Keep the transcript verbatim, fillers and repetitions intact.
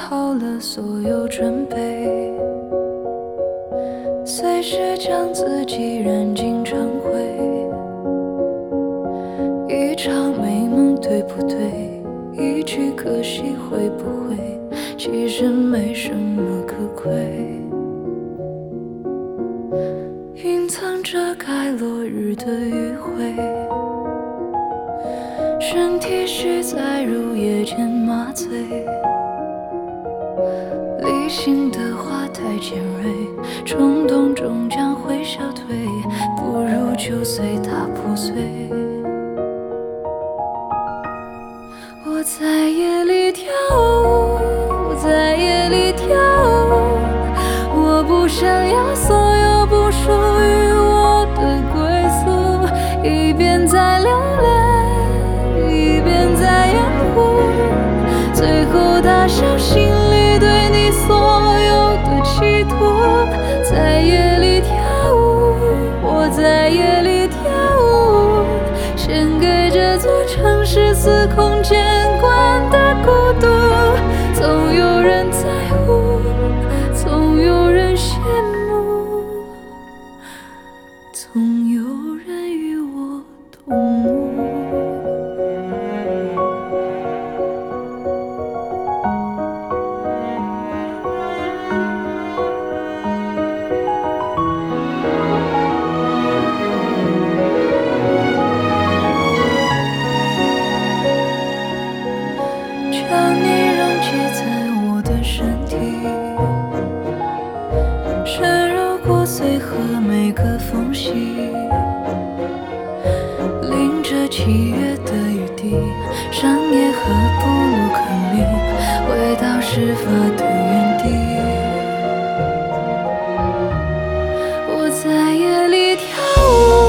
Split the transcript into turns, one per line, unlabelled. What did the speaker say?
好了所有准备，随时将自己燃尽成灰。一场美梦对不对？一句可惜会不会？其实没什么可贵。云层遮盖落日的余晖，身体需在入夜间麻醉。理性的话太尖锐，冲动终将会消退，不如就随它破碎。我在夜里跳舞，在夜里跳舞，我不想要所有不属于我的归宿，一边在流泪，一边在掩护，最后打消心里对你所有的企图。在夜里跳舞，我在夜里跳舞，献给这座城市司空见惯的孤独。总有人在乎，总有人羡慕，总有人与我同舞。将你溶解在我的身体，深入骨髓和每个缝隙，淋着七月的雨滴，上野和布鲁克林，回到事发的原地。我在夜里跳舞，